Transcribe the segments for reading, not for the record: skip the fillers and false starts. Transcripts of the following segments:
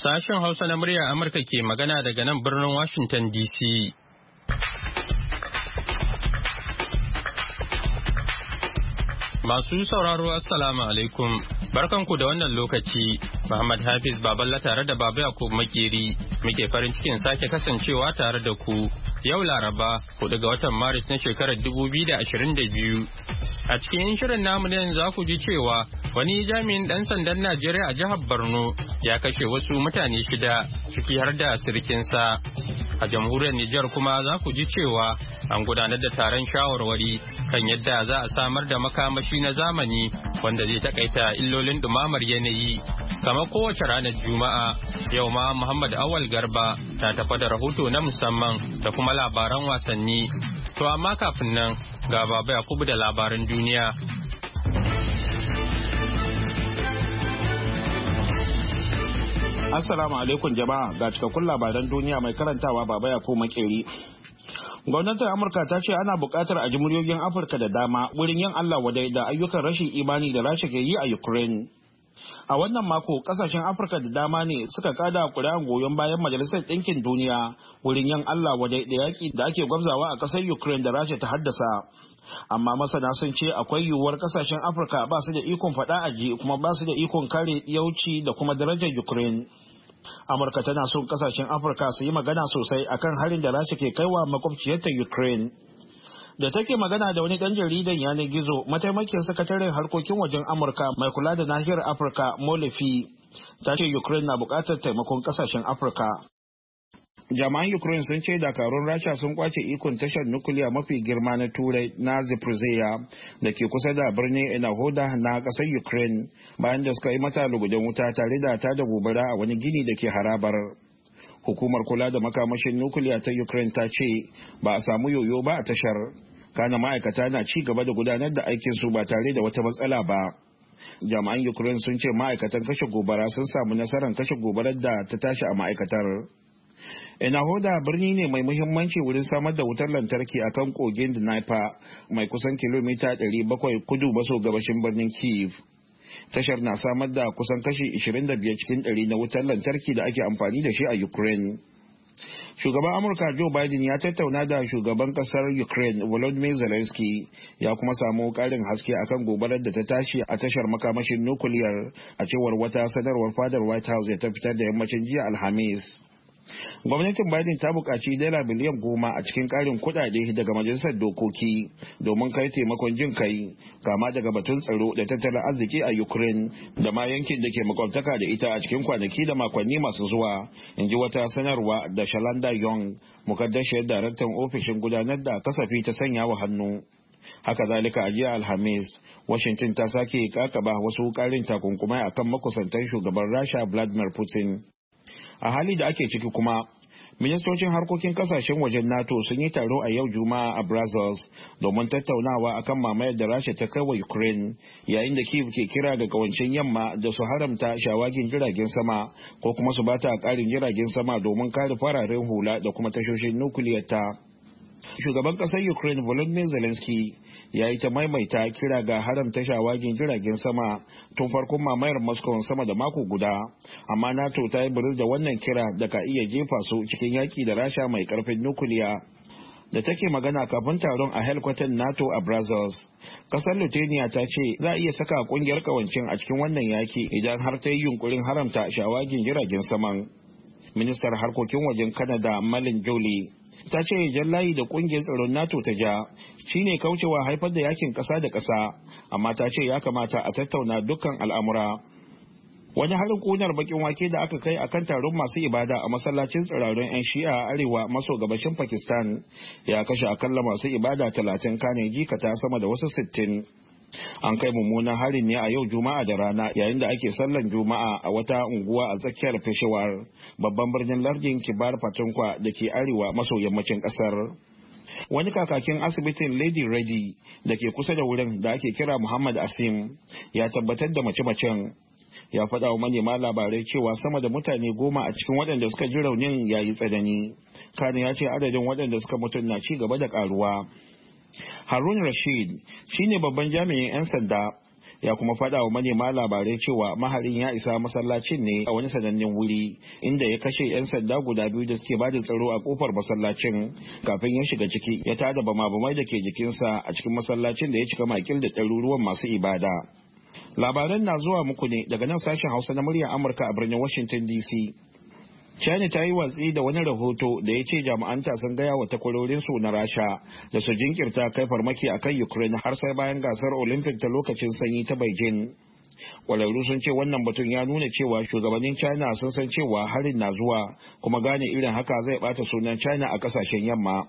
Sashen Hausa na murya Amurka ke magana daga nan birnin Washington DC. Masu sauraro Assalamu alaikum. Barkanku da wannan lokaci. Muhammad Hafiz Baballa tare da Baba Yakubu Makeri muke farin cikin sake kasancewa tare da ku. Yau Laraba, 4 ga watan Maris na shekarar 2022. A cikin shirin namu ne za ku ji cewa wani jami'in ɗan sandan Najeriya a jihar Borno ya kashe wasu mutane 6 ciki har da sirkinsa. A jamhuriyar Nijar kuma za ku ji cewa an gudanar da taron shawarwari kan yadda za a samar da makamashi na zamani wanda zai takaita illolin ɗumamar yanayi. Kamar kowace ranar Juma'a, yau ma Muhammad Awal Garba ta tafa da rahoto na musamman da kuma labaran wasanni. To amma kafin nan ga Baba Yakubu da labaran duniya. Assalamu alaikum jama'a, ga cikakkun labaran duniya mai karantawa Baba Yakubu Makeri. Gwamnatin Amurka ta ce ana buƙatar a ji muryoyin Afirka da dama wurin yin Allah wadai da ayyukan rashin imani da Rasha ke yi a Ukraine. A wannan mako, kasashen Afirka da dama ne suka kada kuri'an goyon bayan Majalisar Ɗinkin Duniya wurin yin Allah wadai da yaƙi da ake gwabzawa a ƙasar Ukraine da Rasha ta haddasa. Amma masana sun ce akwai yiwuwar kasashen Afirka ba su da ikon faɗa aji kuma ba su da ikon kare yauci da kuma darajar Ukraine. Amurka tana son kasashen Afirka su yi magana sosai akan harin da Rasha ke kaiwa makwabciyarta Ukraine. Da take magana da wani dan jaridan yanar gizo, mataimakin sakataren harkokin wajen Amurka mai kula da nahiyar Afirka Molefi ta ce Ukraine na bukatar taimakon kasashen Afirka. Jami'an Ukraine sun ce dakarun Rasha sun kwace ikon tashar nukiliya mafi girma na Turai na Zaporizhzhia da ke kusa da birnin Enahoda na kasar Ukraine bayan da suka yi mata lugudan wuta tare da ta da gobara a wani gini da ke harabar. Hukumar kula da makamashin nukiliya ta Ukraine ta ce ba a samu yoyo ba a tashar. Kana ma'aikata na ci gaba da gudanar da aikinsu ba tare da wata matsala ba. Jami'an Ukraine sun ce ma'aikatan kashe gobara sun samu nasarar kashe gobarar da ta tashi a ma'aikatar. Enahoda birni ne mai muhimmanci wurin samar da wutar lantarki a kan kogin Dnipro mai kusan kilomita 700 kudu maso gabashin birnin Kyiv. Tashar na samar da kusan kashi 25 cikin 100 na wutar lantarki da ake amfani da shi a Ukraine. Shugaban Amurka Joe Biden ya tattauna da shugaban kasar Ukraine Volodymyr Zelensky ya kuma samu karin haske akan gobarar da ta tashi a tashar makamashin nukuliyar a cewar wata sanarwar fadar White House ya ta fitar da yammacin jiya Alhamis. Gwamnatin Biden ta buƙaci dala biliyan 10 a cikin ƙarin kuɗaɗe daga majalisar dokoki domin kai taimakon jin kai kama daga batun tsaro da tattalin arziki a Ukraine da ma yankin da ke makwabtaka da ita a cikin kwanaki da makonni masu zuwa, in ji wata sanarwa da Shalanda Young, mukaddashiyar daraktan ofishin gudanar da kasafi ta sanya wa hannu. Haka zalika a jiya Alhamis, Washington ta sake kakaba wasu ƙarin takunkumai akan makusantan shugaban Rasha Vladimir Putin. A hali da ake ciki kuma, ministocin harkokin kasashen wajen NATO sun yi taro a yau Juma'a a Brussels domin tattaunawa akan mamayar da Rasha ta kai wa Ukraine, yayin da Kyiv ke kira ga kawancin yamma da su haramta shawagin jiragen sama ko kuma su bata karin jiragen sama domin kare fararen hula da kuma tashoshin nukiliyar ta. Shugaban ƙasar Ukraine Volodymyr Zelensky ya yi ta maimaita kira ga haramta shawagin jiragen sama tun farkon mamayar Moscow sama da mako guda, amma NATO ta yi biris da wannan kira da ka iya jefa su cikin yaƙi da Rasha mai ƙarfin nukiliya. Da take magana kafin taron a helkwatan NATO a Brussels, ƙasar Lithuania ta ce za a iya saka ƙungiyar ƙawancin a cikin wannan yaƙi idan har ta yi yunkurin haramta shawagin jiragen saman. Ministar harkokin wajen Canada Malin Joly ta ce jan layi da kungiyar tsaron NATO ta ja shine kaucewa haifar da yakin kasa da kasa, amma ta ce ya kamata a tattauna dukkan al'amura. Wani harin kunar bakin wake da aka kai akan taron masu ibada a masallacin tsirarun 'yan shi'a a arewa maso gabashin Pakistan ya kashe akalla masu ibada 30 kane jikata sama da wasu 60. An kai mummunan harin ne a yau Juma'a da rana yayin da ake sallan Juma'a a wata unguwa a tsakiyar Peshawar, babban birnin lardin Kibar Pakhtunkhwa da ke arewa maso yammacin kasar. Wani kakakin asibitin Lady Reddy da ke kusa da wurin da ake kira Muhammad Asim ya tabbatar da mace-macen. Ya faɗa wa manema labarai cewa sama da mutane 10 a cikin waɗanda suka ji raunin yayi tsanani. Kane ya ce adadin waɗanda suka mutu na ci gaba da ƙaruwa. Harun Rashid shine babban jami'in 'yan sanda ya kuma faɗa wa manema labarai cewa maharin ya isa masallacin ne a wani sanannen wuri inda ya kashe 'yan sanda guda biyu da suke bada tsaro a kofar masallacin kafin ya shiga ciki ya tada bama-bamai da ke jikinsa a cikin masallacin da ya cika makil da ɗaruruwan masu ibada. Labaran na zuwa muku ne daga nan sashen Hausa na muryar Amurka a birnin Washington DC. China ta yi watsi da wani rahoto da ya ce jami'anta sun gaya wa takwarorinsu na Rasha da su jinkirta kai farmaki a kan Ukraine har sai bayan gasar Olympic ta lokacin sanyi ta Beijing. Kwararru sun ce wannan batun ya nuna cewa shugabannin China sun san cewa harin na zuwa kuma gane irin haka zai bata sunan China a kasashen yamma.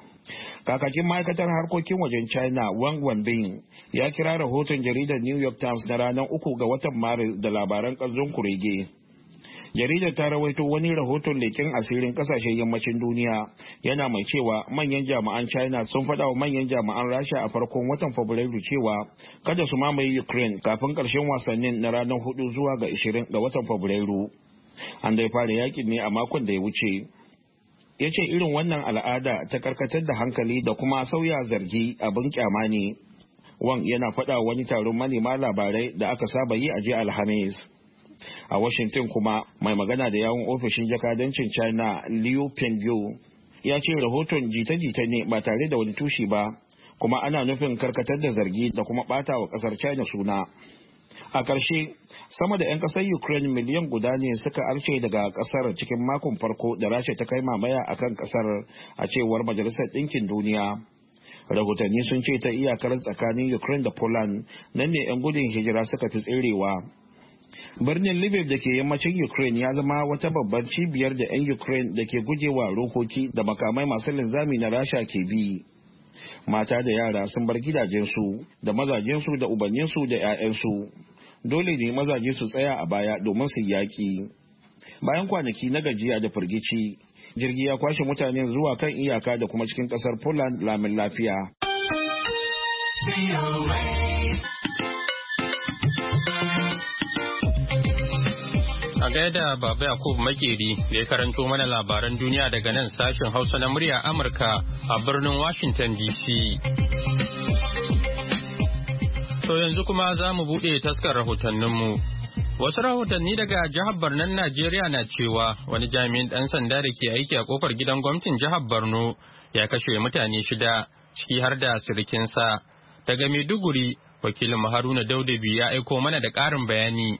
Kakakin ma'aikatar harkokin wajen China Wang Wenbin ya kira rahoton jaridar New York Times na ranar 3 ga watan Maris da labaran ƙanzon kurege. Jaridar ta rawaito wani rahoton leƙen asirin ƙasashen yammacin duniya yana mai cewa manyan jami'an China sun faɗa wa manyan jami'an Rasha a farkon watan Fabrairu cewa kada su mamaye Ukraine kafin ƙarshen wasannin na ranar 4 zuwa ga 20 ga watan Fabrairu. An dai fara yakin ne a makon da ya wuce. Ya ce irin wannan al'ada ta karkatar da hankali da kuma sauya zargi abin kyama ne. Wang yana faɗa wani taron manema labarai da aka saba yi a jiya Alhamis. A Washington kuma mai magana da yawun ofishin jakadancin China Liu Pengyu ya ce rahoton jita-jita ne ba tare da wani tushe ba kuma ana nufin karkatar da zargi da kuma bata wa kasar China suna. A ƙarshe sama da 'yan ƙasar Ukraine miliyan guda ne suka arce daga ƙasar cikin makon farko da Rasha ta kai mamaya a kan ƙasar a cewar Majalisar Ɗinkin Duniya. Rahotanni sun ce ta iyakar tsakanin Ukraine da Poland nan ne 'yan gudun hijira suka fi tserewa. Birnin Lviv da ke yammacin Ukraine ya zama wata babbar cibiyar da 'yan Ukraine da ke gujewa rokoki da makamai masu linzami na Rasha ke bi. Mata da yara sun bar gidajensu da mazajensu da ubanninsu da 'ya'yansu. Dole ne mazaje su tsaya a baya domin su yaƙi. Bayan kwanaki na gajiya da firgici, jirgi ya kwashe mutane zuwa kan iyaka da kuma cikin ƙasar Poland lamin lafiya. A gaida Baba Yakubu Makeri da ya karanto mana labaran duniya daga nan sashen Hausa na murya Amurka a birnin Washington DC. To yanzu kuma za mu buɗe taskar rahotanninmu. Wasu rahotanni daga jihar Barnon Najeriya na cewa wani jami'in ɗan sanda da ke aiki a kofar gidan gwamnatin jihar Borno ya kashe mutane 6 ciki har da sirikinsa. Daga Maiduguri, wakilin Haruna Daudabi ya aiko mana da ƙarin bayani.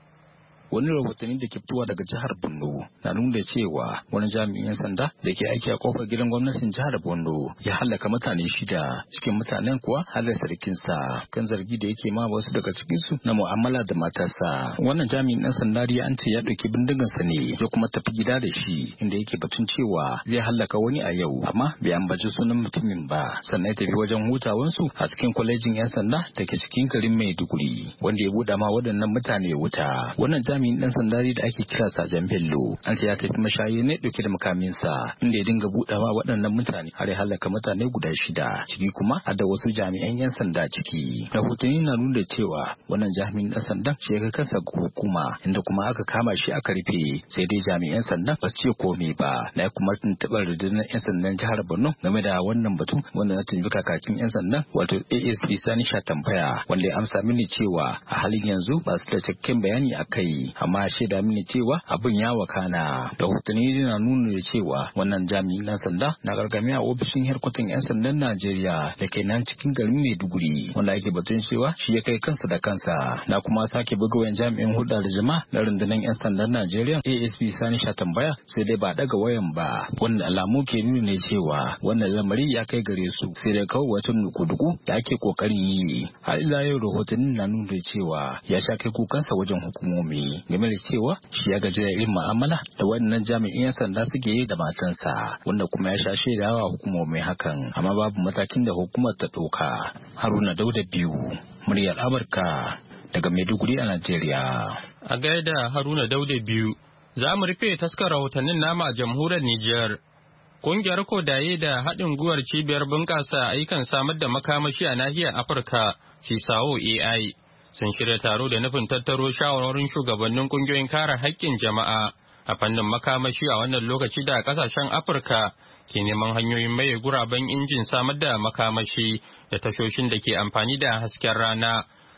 Wani rahotanni da ke fitowa daga jihar Borno na nuna cewa wani jami'in sanda da ke aiki a kofar gidan gwamnatin jihar Borno ya halaka mutane 6 cikin mutanen kuwa har da sarkinsa kan zargi da yake ma wasu daga cikinsu na mu'amala da matarsa. Wannan jami'in ɗan sanda ya an ce ya ɗauki bindigansa ne ya kuma tafi gida da shi inda yake batun cewa zai halaka wani a yau amma bai ambaci sunan mutumin ba sannan ya tafi wajen hutawansu a cikin kwalejin 'yan sanda da ke cikin garin Maiduguri wanda ya buɗe ma waɗannan mutane wuta. Wannan jami'in dan sandari da ake kira Sajan Bello an ce ya tafi mashayi ne dauke da makaminsa inda ya dinga budawa waɗannan mutane har ya halaka mutane guda 6 ciki kuma har da wasu jami'an 'yan sanda ciki. Rahotanni na nuna cewa wannan jami'in dan sanda shi ya kansa ga hukuma inda kuma aka kama shi aka rufe sai dai jami'an sanda ba su ce komai ba. Na kuma tuntuɓar rundunar 'yan sandan jihar Borno game da wannan batu wanda na tuntuɓi kakakin 'yan sandan wato ASP Sani Shatambaya wanda ya amsa mini cewa a halin yanzu ba su da cikakken bayani a kai amma shaida mini cewa abin ya wakana. Rahotanni na nuna da cewa wannan jami'in na sanda na gargame a ofishin harkokin 'yan sandan Najeriya da ke nan cikin garin Maiduguri wanda ake batun cewa shi ya kai kansa da kansa. Na kuma sake buga wayan jami'in hulɗa da jama'a na rundunar 'yan sandan Najeriya ASP Sani Shatambaya sai dai ba daga wayan ba wanda alamu ke nuna ne cewa wannan lamari ya kai gare su sai dai kawai wata nuku-duku da ake kokarin yi. Har ila yau rahotanni na nuna cewa ya sha kai kukansa wajen hukumomi game da cewa shi ya gaji da irin mu'amala da wannan jami'in 'yan sanda suke yi da matansa wanda kuma ya sha shaidawa hukumomi hakan amma babu matakin da hukumar ta ɗauka. Haruna Dauda biyu muryar Amurka daga Maiduguri a Najeriya. A gaida Haruna Dauda biyu za mu rufe taskar rahotannin nama a jamhuriyar Nijar. Kungiyar Kodaye da haɗin gwiwar cibiyar bunƙasa ayyukan samar da makamashi a nahiyar Afirka, CISAO AI, sun shirya taro da nufin tattaro shawarwarin shugabannin kungiyoyin kare haƙƙin jama'a a fannin makamashi a wannan lokaci da ƙasashen Afirka ke neman hanyoyin maye guraben injin samar da makamashi da tashoshin da ke amfani da hasken rana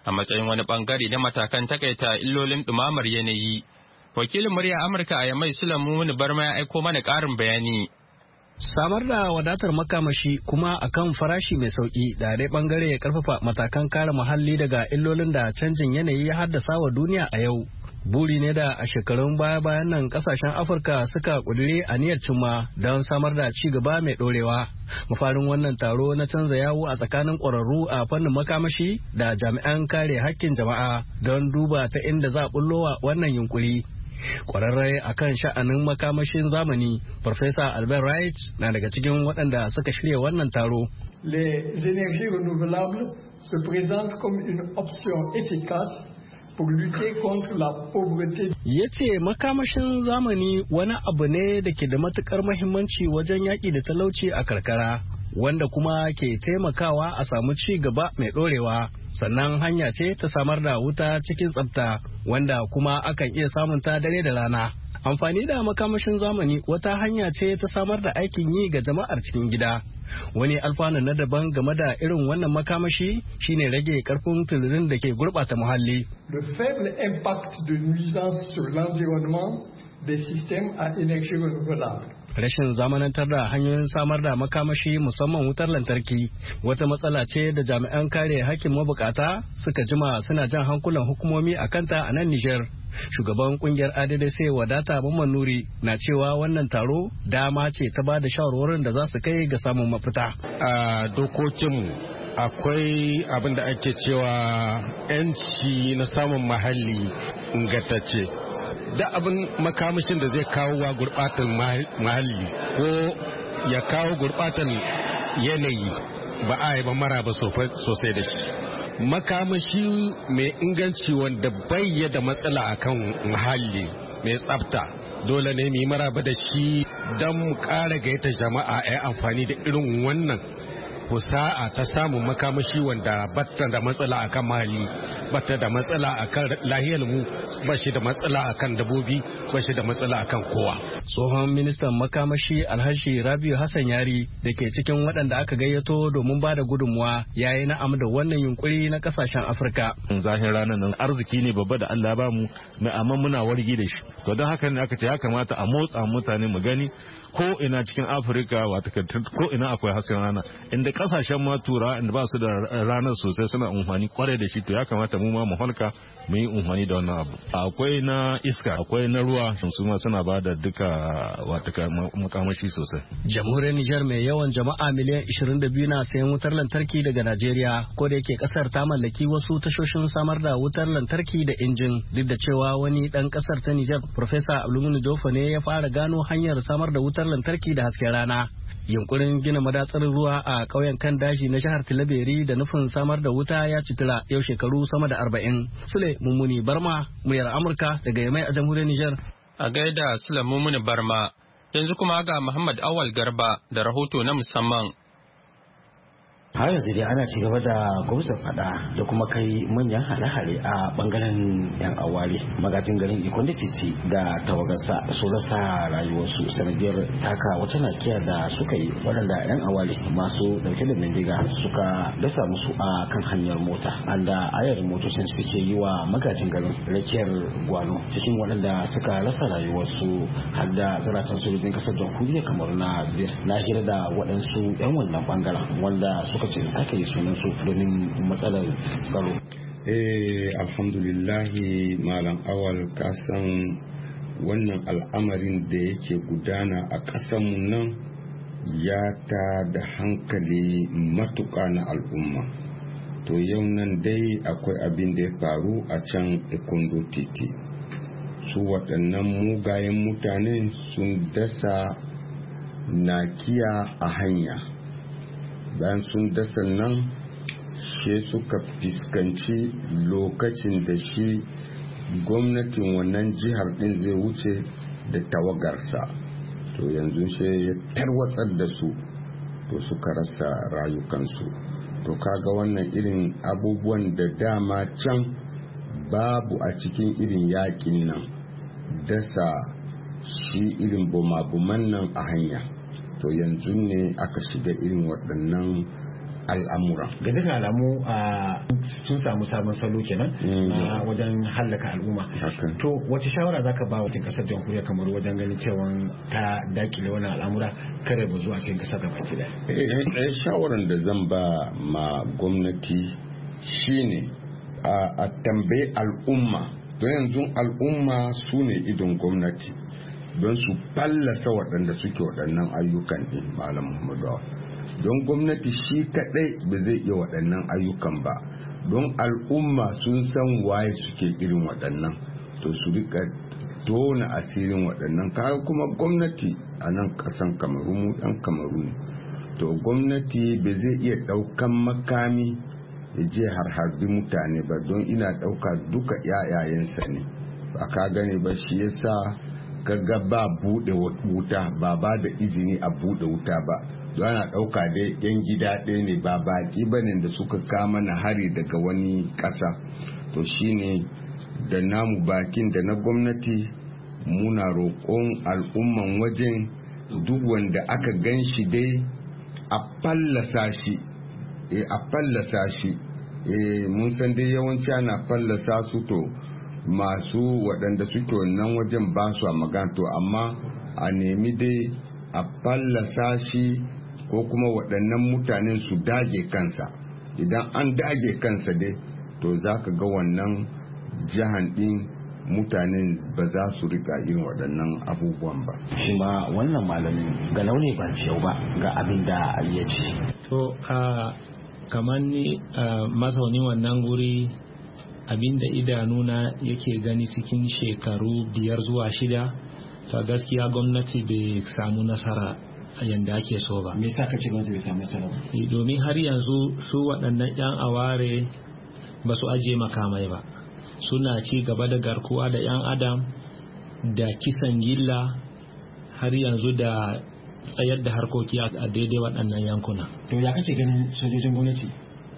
a matsayin wani bangare na matakan takaita illolin ɗumamar yanayi. Wakilin murya Amurka a Yamai Sulamu Barma ya aiko mana ƙarin bayani. Samar da wadatar makamashi kuma akan farashi mai sauki da dai bangare ya karfafa matakan kare muhalli daga illolin da canjin yanayi ya haddasa wa duniya a yau. Buri ne da a shekarun baya-bayan nan kasashen Afirka suka kudure aniyar cimma don samar da ci gaba mai dorewa. Mafarin wannan taro na canza yawo a tsakanin ƙwararru a fannin makamashi da jami'an kare hakkin jama'a don duba ta inda za a bullowa wannan yunkuri. Kwararre a kan sha'anin makamashin zamani, Farfesa Albert Wright na daga cikin waɗanda suka shirya wannan taro. Les énergies renouvelables se présentent comme une option efficace pour lutter contre la pauvreté. Ya ce makamashin zamani wani abu ne da ke da matukar muhimmanci wajen yaƙi da talauci a karkara, wanda kuma ke taimakawa a samu ci gaba mai ɗorewa. Sannan hanya ce ta samar da wuta cikin tsafta, wanda kuma akan iya samun ta dare da rana. Amfani da makamashin zamani wata hanya ce ta samar da aikin yi ga jama'ar cikin gida. Wani alfanu na daban game da irin wannan makamashi shine rage karfin tulurin da ke gurɓata muhalli. Le faible impact de nuisance sur l'environnement des systèmes à énergie renouvelable. Rashin zamanantar da hanyoyin samar da makamashi musamman wutar lantarki wata matsala ce da jami'an kare hakkin mabukata suka jima suna jan hankulan hukumomi a kanta a nan Nijar. Shugaban kungiyar ADDC Wadata Mamman Nuri na cewa wannan taro dama ce ta ba da shawarwarin da za su kai ga samun mafita. A dokokinmu akwai abin da ake cewa 'yanci na samun muhalli ingantacce. Da abin makamashin da zai kawo wa gurɓatan muhalli ko ya kawo gurɓatan yanayi ba a yi ba mara ba sosai da shi. Makamashi mai inganci wanda bai da matsala akan muhalli mai tsafta dole ne mu yi maraba da shi don mu ƙara gaita jama'a a yi amfani da irin wannan fusa'a ta samun makamashi wanda batta da matsala akan muhalli, batta da matsala akan lahiyar mu, ba shi da matsala akan dabobi, ba shi da matsala akan kowa. Tsohon ministan makamashi Alhaji Rabiu Hassan Yari da ke cikin waɗanda aka gayyato domin ba da gudunmuwa yayi na'am da wannan yunkuri na kasashen Afirka. Zahin ranar nan arziki ne babba da Allah ba mu, mai amma muna wargi da shi. To don haka ne aka ce ya kamata a motsa mutane mu gani ko ina cikin Afirka wata ko ina akwai hasken rana, inda kasashen ma tura inda ba su da ranar sosai suna amfani kwarai da shi, to ya kamata mu ma mu halka mu yi amfani da wannan abu. Akwai na iska, akwai na ruwa, su ma suna ba da duka wata makamashi sosai. Jamhuriyar Nijar mai yawan jama'a miliyan 22 na sayan wutar lantarki daga Najeriya, ko da yake kasar ta mallaki wasu tashoshin samar da wutar lantarki da injin, duk da cewa wani dan kasar ta Nijar Professor Abdulmumin Dofa ne ya fara gano hanyar samar da wutar lantarki da hasken rana. Yunkurin gina madatsar ruwa a ƙauyen kan daji na jihar Tilaberi da nufin samar da wuta ya citira yau shekaru sama da 40. Sule Mummuni Barma, muryar Amurka daga Yamai a jamhuriyar Nijar. A gaida Sule Mummuni Barma, yanzu kuma ga Muhammad Awal Garba da rahoto na musamman. har yanzu dai ana ci gaba da gwamza fada da kuma kai manyan hare-hare a bangaren yan aware magajin garin ikon da titi da tawagarsa su rasa rayuwarsu sanadiyar taka wata nakiya da suka yi waɗanda yan aware masu ɗauke da bindiga suka dasa musu a kan hanyar mota an da ayar motocin suke yi wa magajin garin rakiyar gwano cikin waɗanda suka rasa rayuwarsu har da zaratan sojojin kasar jamhuriyar kamar na hira da waɗansu yan wannan bangaren wanda suka ce aka yi sunansu domin matsalar tsaro. Alhamdulillahi malam awal kasan wannan al'amarin da yake gudana a ƙasanmu nan ya ta da hankali matuƙa na al'umma. To yau nan dai akwai abin da ya faru a can Ikondo titi. Su waɗannan mugayen mutane sun dasa nakiya a hanya. Bayan sun dasa nan she suka fuskanci lokacin da shi gwamnatin wannan jihar din zai wuce da tawagarsa to yanzu she ya tarwatsar da su to suka rasa rayukansu to kaga wannan irin abubuwan da dama can babu a cikin irin yakin nan dasa shi irin bumabuman nan a hanya to yanzu ne aka shiga irin waɗannan al'amura. Ga duka alamu sun samu sabon salo kenan wajen hallaka al'umma. To wace shawara zaka ba wa kasar jamhuriyar Kamaru wajen ganin cewa ta dakile wannan al'amura kare ba zuwa cikin kasar gaba ki daya? Shawaran da zan ba ma gwamnati shine a tambayi al'umma, don yanzu al'umma su ne idon gwamnati, don su fallasa waɗanda suke waɗannan ayyukan ɗin Malam Muhammadu. Don gwamnati shi kaɗai ba zai iya waɗannan ayyukan ba, don al'umma sun san waye suke irin waɗannan, to su rika tona asirin waɗannan. Kaga kuma gwamnati a nan ƙasan Kamaru, mu ɗan Kamaru ne, to gwamnati ba zai iya ɗaukan makami ya je harbi mutane ba, don ina ɗauka duka yayayensa ne, ba ka gane ba. Shi yasa kaga ba buɗe wuta, ba da izini a buɗe wuta ba, don ana ɗauka dai yan gida ɗaya ne, ba baƙi ba ne da suka kama na hari daga wani ƙasa. To shine da namu bakin da na gwamnati muna roƙon al'umman wajen duk wanda aka gan shi dai a fallasa shi. Mun san dai yawanci ana fallasa su, to masu waɗanda suke wannan wajen ba su a magana, to amma a nemi dai a fallasa shi, ko kuma waɗannan mutanen su dage kansa. Idan an dage kansa dai, to za ka ga wannan jihan ɗin mutanen ba za su rika irin waɗannan abubuwan ba. Shi ma wannan malamin ga launi ba yau ba ga abin da ya ce. To kamar ni mazaunin wannan guri, abinda idanuna yake gani cikin shekaru 5 zuwa 6, ta gaskiya gwamnati bai samu nasara yadda ake so ba. Me yasa kace gwamnati bai samu nasara ba? Domin har yanzu su waɗannan 'yan aware ba su aje makamai ba, suna ci gaba da garkuwa da 'yan adam da kisan gilla har yanzu da tsayar da harkoki a daidai waɗannan yankuna. To ya kace ganin sojojin gwamnati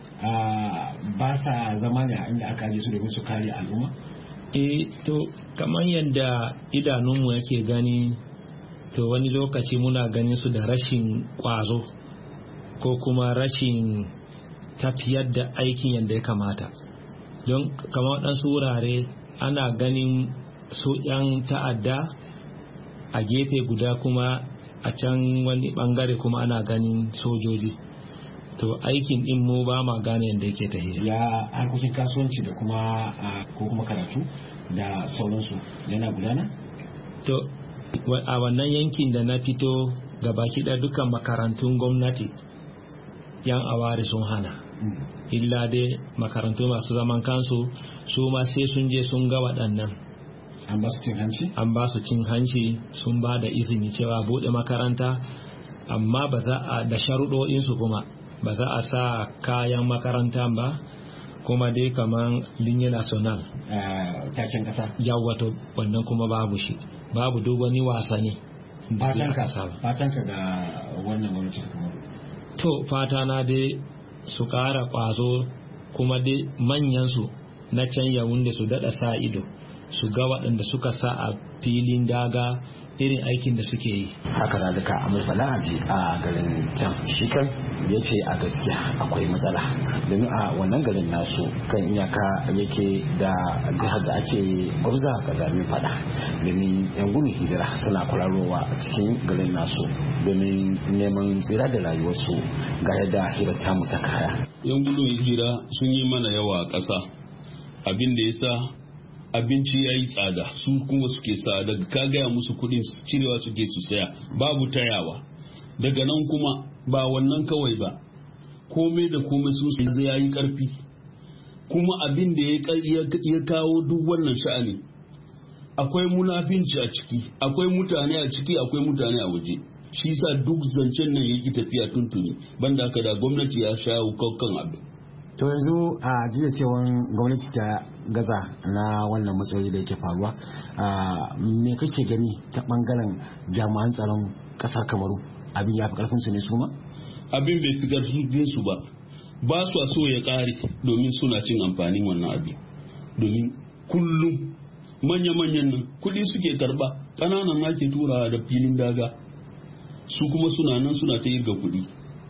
ba sa zama ne a inda aka aje su domin su kare al'umma? To kamar yadda idanunmu yake gani, to wani lokaci muna ganin su da rashin ƙwazo ko kuma rashin tafiyar da aikin yadda ya kamata. Don kamar waɗansu wurare ana ganin su 'yan ta'adda a gefe guda, kuma a can wani bangare kuma ana ganin sojoji. To aikin din mu ba ma gane yadda yake tafiya. Ya harkokin kasuwanci da kuma ko kuma karatu da sauransu yana gudana? To a wannan yankin da na fito, gabaki da dukkan makarantun gwamnati 'yan aware sun hana. Illa dai makarantu masu zaman kansu su ma sai sun je sun ga waɗannan. An ba su cin hanci? An ba su cin hanci, sun ba da izini cewa buɗe makaranta, amma ba za a da sharuɗoɗinsu kuma ba za a sa kayan makaranta ba, kuma dai kaman linye national taken ƙasa. Yawwa, to wannan kuma babu shi, babu duk wani wasanni. Fatanka ga wannan gwamnati kuma? To fata na dai su ƙara ƙwazo, kuma dai manyansu na can yawun da su daɗa sa ido, su ga waɗanda suka sa a filin daga irin aikin da suke yi. Haka zalika Amir Bala'aji a garin can shi kan ya ce a gaskiya akwai matsala, domin a wannan garin nasu kan iyaka yake da jihar da ake gwabza kazamin fada, domin yan gudun hijira suna kwararowa cikin garin nasu domin neman tsira da rayuwarsu. Ga yadda hira tamu ta kaya. Yan gudun hijira sun yi mana yawa a ƙasa, abin da ya sa abinci ya yi tsada, su kuma suke sa daga ka gaya musu kudin cirewa suke su saya, babu tayawa. Daga nan kuma ba wannan kawai ba, komai da komai sun sai ya yi karfi, kuma abin da ya kawo duk wannan sha'ani, akwai munafinci a ciki, akwai mutane a ciki, akwai mutane a waje. Shi sa duk zancen nan yake tafiya tuntuni, banda haka da gwamnati ya shawo kan abin. To yanzu a jiya cewa gwamnati ta gaza na wannan matsaloli da yake faruwa, me kake gani ta bangaren jami'an tsaron kasar Kamaru? Abin ya fi karfin su ne su ma? Abin bai fi karfin su ba su so ya kare, domin suna cin amfanin wannan abin. Domin kullum manya-manyan nan kuɗi suke karba, ƙananan ake turawa da filin daga, su kuma suna nan suna ta yirga kuɗi.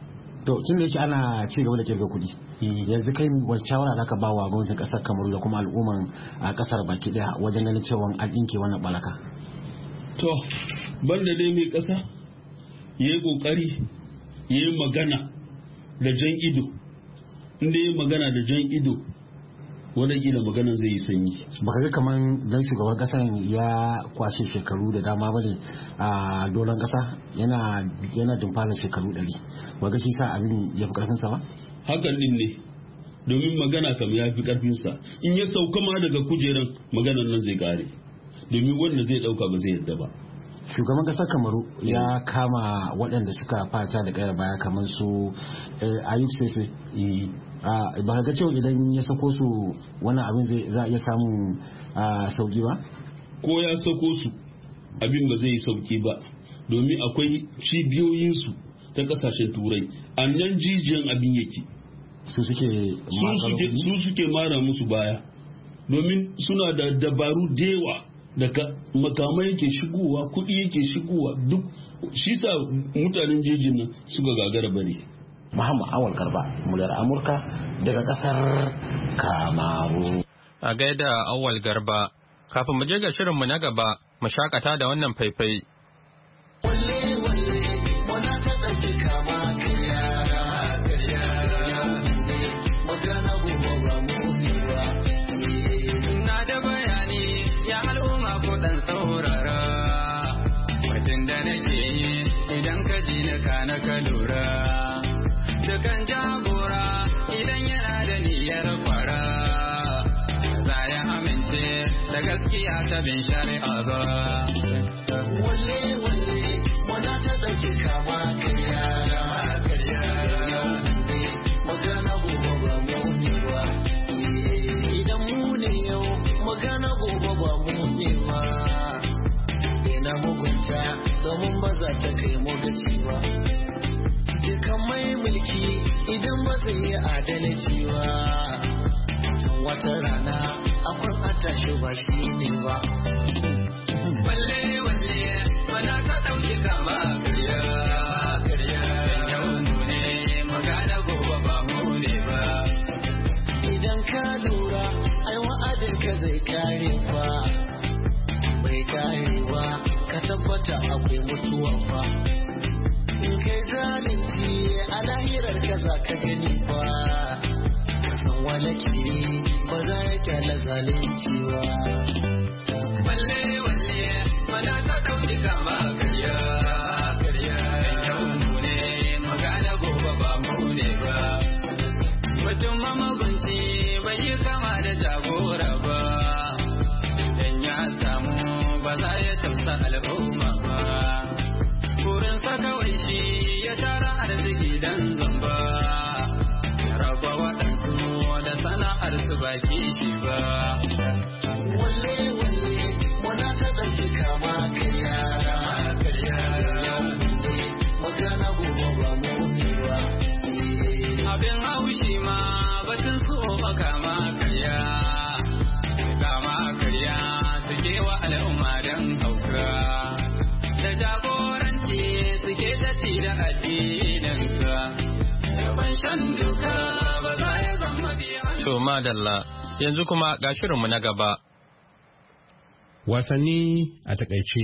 to tun da yake ana ci gaba da kirga kuɗi yanzu kai wani shawara zaka ba wa gwamnatin kasar Kamaru da kuma al'umman a kasar baki daya wajen ganin cewa an dinke wannan baraka? To banda dai mai kasa yayi kokari yayi magana da jan ido, inda yayi magana da jan ido wadda maganan zai yi sanyi. Baka ga kaman dan shugaban kasan ya kwashe shekaru da dama bane a doron kasa yana dumfara shekaru 100, baka shi sa abin ya fi karfin sa ba? Hakan din ne, domin magana kam ya fi karfin sa. In ya sauka ma daga kujeran maganan nan zai kare, domin wanda zai dauka ba zai yadda ba. Shugaban kasar Kamaru ya kama waɗanda suka fata da kayar baya kamar su Ayub Sese. Ba ga cewa idan ya sako su wannan abin za a iya samun sauki ba? Ko ya sako su abin ba zai yi sauki ba, domin akwai cibiyoyinsu ta kasashen turai a nan jijiyan abin yake. Su suke mara musu baya, domin suna da dabaru dewa daga makamai yake shigowa, kuɗi yake shigowa, duk shi sa mutanen jejin nan suka gagara bane. Muhammad Awal Garba, muryar Amurka daga kasar Kamaru. A gaida Awal Garba, kafin mu je ga shirinmu na gaba, mu shakata da wannan faifai. Dukan jagora idan yana da niyyar kwara za ya amince da gaskiya ta bin shari'a ba. Walle wana ta ɗauki kama karya magana gobe ba mu ne ba. Idan mu ne yau magana gobe ba mu ne ba. Ina mugunta domin ba za ta kai mu gaci ba. Dukan mai mulki idan ba zai yi adalci ba, tun wata rana akwai atashi ba shi ne ba. Walle mana ta ɗauki kama karya yau ne magana gobe ba mu ne ba. Idan ka lura ai wa'adin ka zai kare ba, bai karewa ka tabbata akwai mutuwa ba. Kai zalunci a lahirar ka za ka gani ba, san wani kiri ba za ya kyala zalunci ba. Walle mana ta ɗauki kama karya yau ne magana gobe ba mu ne ba. Mutum mamagunci bai yi kama da jagora ba, dan ya samu ba za ya tausa al'umma ba. Burinsa kawai shi ya tara arziki dan zamba, ya raba waɗansu da sana'ar su baki shi ba. Walle wana ta ɗauki kama karya yau ne magana gobe ba mu ne ba. Abin haushi ma batun so kama karya suke wa al'umma dan hauka. Da jagoranci suke ta ci da addininka, ban shan duka ba za ya zama biya. To madalla, yanzu kuma ga shirinmu na gaba. Wasanni a takaice.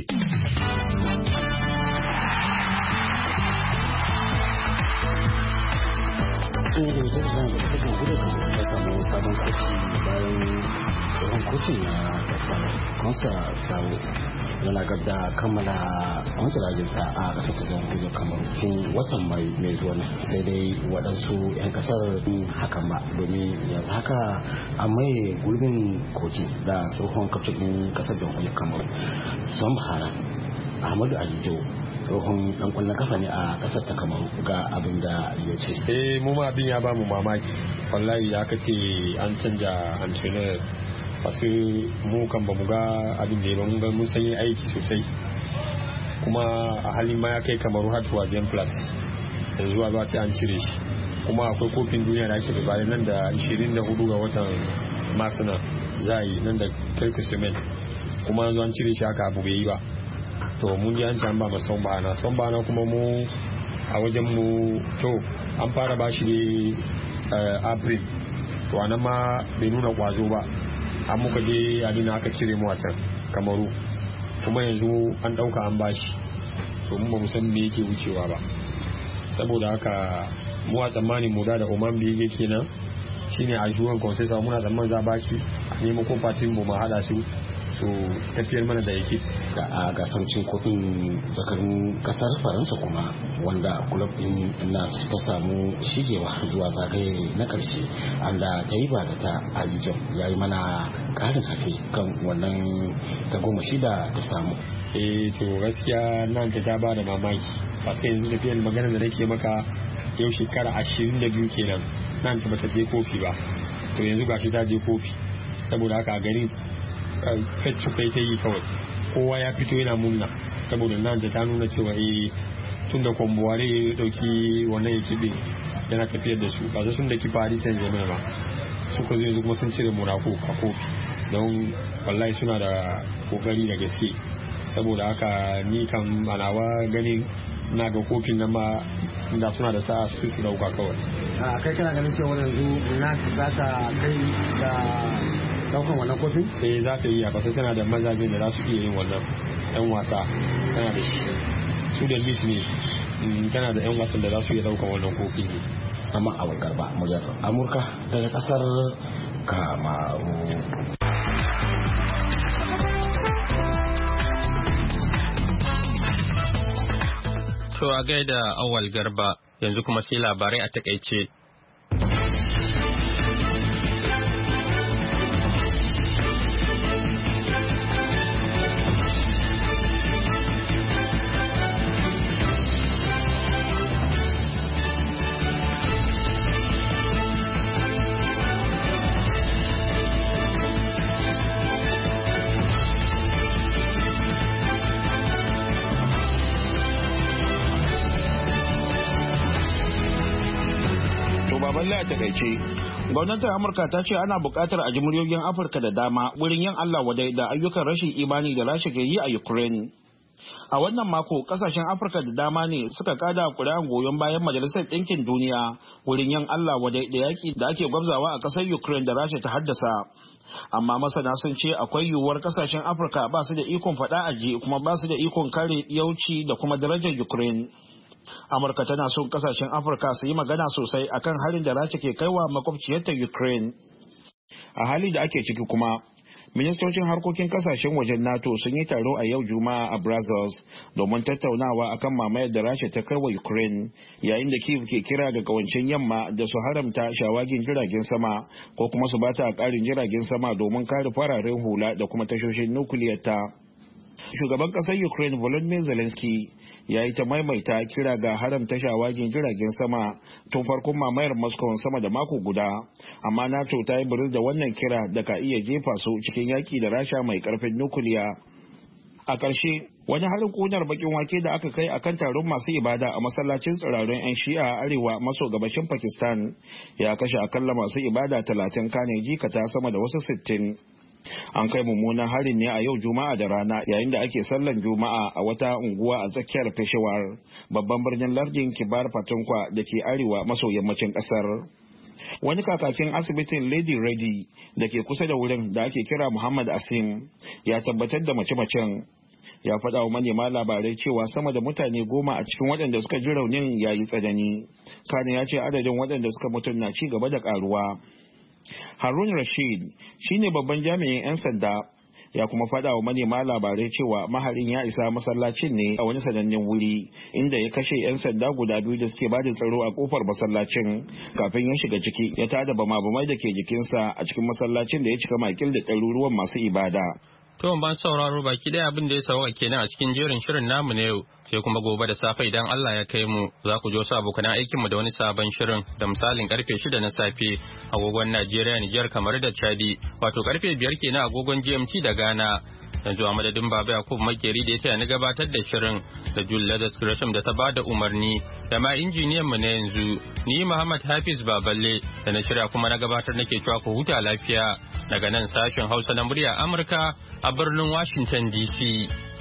Sabon koci bayan tsohon kocin na kasar kansa sau yana gab da kammala wancan rajinsa a kasar ta jamhuriyar Kamaru tun watan mai zuwa sai dai waɗansu 'yan kasar hakan ba, domin yanzu haka a mai gurbin koci da tsohon kaftin ɗin kasar jamhuriyar Kamaru Samhara Ahmadu Alijo, tsohon dan kwallon kafa ne a kasar ta Kamaru, ga abin da ya ce. Mu ma abin ya bamu mamaki wallahi da aka ce an canja entrainer, wasu mu kan ba mu ga abin da ya ba, mun ga mun sanyi aiki sosai, kuma a halin ma ya kai Kamaru har tuwa Zen Plus yanzu a ce an cire shi, kuma akwai kofin duniya da ake da bayan nan da 24 ga watan Mars na za yi nan da Kirkusumen, kuma yanzu an cire shi haka abu bai yi ba. To mun ji an ci an ba ma son bana kuma mu a wajen mu to an fara bashi ne April, to anan ma bai nuna kwazo ba, an muka je abin aka cire mu a can Kamaru, kuma yanzu an dauka an bashi, to mu ba mu san me yake wucewa ba. Saboda haka mu a tsammanin mu da Oman Bege kenan shine a juwan konsesa, muna tsammanin za bashi a nemo ko fatin mu ma hada su tafiyar mana da yake. A gasar cin kofin zakarun kasar Faransa kuma wanda kulab din na ta samu shigewa zuwa zagaye na karshe, anda ta yi ba da ta Alijon ya yi mana karin haske kan wannan tagomashi da ta samu. To gaskiya nan ta ba da mamaki, paske yanzu tafiyar magana da nake maka yau shekara 22 kenan nan ta bata je kofi ba, to yanzu gashi ta je kofi. Saboda haka a garin fetch kai ta yi kawai, kowa ya fito yana munna, saboda nan ta nuna cewa tun da Kwambuware ya dauki wannan ekipe yana tafiyar da su, ba su sun da ki Paris Saint-Germain ba, suka zo yanzu kuma sun cire Monaco a kofi, don wallahi suna da kokari da gaske. Saboda haka ni kan alawa ganin na ga kofin nan ma da suna da sa'a su dauka kawai. Kai kana ganin cewa yanzu na za ta kai da daukan wannan kofin? Za ta yi, a kasa tana da mazaje da za su iya yin wannan yan wasa, tana da shi su da list ne, tana da yan wasan da za su iya daukan wannan kofin ne. Amma a Garba, muryar Amurka daga kasar Kamaru. To a gaida Awal Garba, yanzu kuma sai labarai a takaice. balle a takaice. Gwamnatin Amurka ta ce ana buƙatar a ji muryoyin Afirka da dama wurin yin Allah wadai da ayyukan rashin imani da Rasha ke yi a Ukraine. A wannan mako, kasashen Afirka da dama ne suka kada kuri'an goyon bayan Majalisar Ɗinkin Duniya wurin yin Allah wadai da yaƙi da ake gwabzawa a ƙasar Ukraine da Rasha ta haddasa. Amma masana sun ce akwai yiwuwar kasashen Afirka ba su da ikon faɗa a ji kuma ba su da ikon kare yauci da kuma darajar Ukraine. Amurka tana son kasashen Afirka su yi magana sosai akan halin da Rasha ke kaiwa makwabciyarta Ukraine. A hali da ake ciki kuma, ministocin harkokin kasashen wajen NATO sun yi taro a yau Juma'a a Brussels domin tattaunawa akan mamayar da Rasha ta kai wa Ukraine, yayin da Kyiv ke kira ga kawancen yamma da su haramta shawagin jiragen sama ko kuma su bata ƙarin jiragen sama domin kare fararen hula da kuma tashoshin nukiliyar ta. Shugaban ƙasar Ukraine Volodymyr Zelensky ya yi ta maimaita kira ga haramta shawagin jiragen sama tun farkon mamayar Moscow sama da mako guda, amma NATO ta yi biris da wannan kira da ka iya jefa su cikin yaki da Rasha mai karfin nukiliya. A ƙarshe, wani harin ƙunar bakin wake da aka kai akan taron masu ibada a masallacin tsirarun 'yan shi'a a arewa maso gabashin Pakistan ya kashe akalla masu ibada 30 kane jikata sama da wasu 60. An kai mummunan harin ne a yau Juma'a da rana yayin da ake sallan Juma'a a wata unguwa a tsakiyar Peshawar, babban birnin lardin Kibar Patunkhwa da ke arewa maso yammacin kasar. Wani kakakin asibitin Lady Reddy da ke kusa da wurin da ake kira Muhammad Asim ya tabbatar da mace-macen. Ya faɗa wa manema labarai cewa sama da mutane 10 a cikin waɗanda suka ji raunin ya yi tsanani. Kane ya ce adadin waɗanda suka mutu na ci gaba da ƙaruwa. Harun Rashid shine babban jami'in 'yan sanda ya kuma faɗa wa manema labarai cewa maharin ya isa masallacin ne a wani sanannen wuri inda ya kashe 'yan sanda guda 2 da suke bada tsaro a kofar masallacin kafin ya shiga ciki ya tada bama-bamai da ke jikinsa a cikin masallacin da ya cika makil da ɗaruruwan masu ibada. To ban sauraro baki ɗaya abin da ya sauka kenan a cikin jerin shirin namu na yau, sai kuma gobe da safe idan Allah ya kai mu za ku ji wasu abokan aikin mu da wani sabon shirin da misalin karfe 6 na safe agogon Najeriya, Nijar, kamar da Chadi, wato karfe 5 kenan agogon GMT da Ghana. Yanzu a madadin Baba Yakub Makeri da ya taya ni gabatar da shirin da Julia Gresham da ta bada umarni da ma injiniyan mu na yanzu ni Muhammad Hafiz Baballe da na shirya kuma na gabatar nake cewa ku huta lafiya daga nan sashen Hausa na murya Amurka a birnin Washington DC.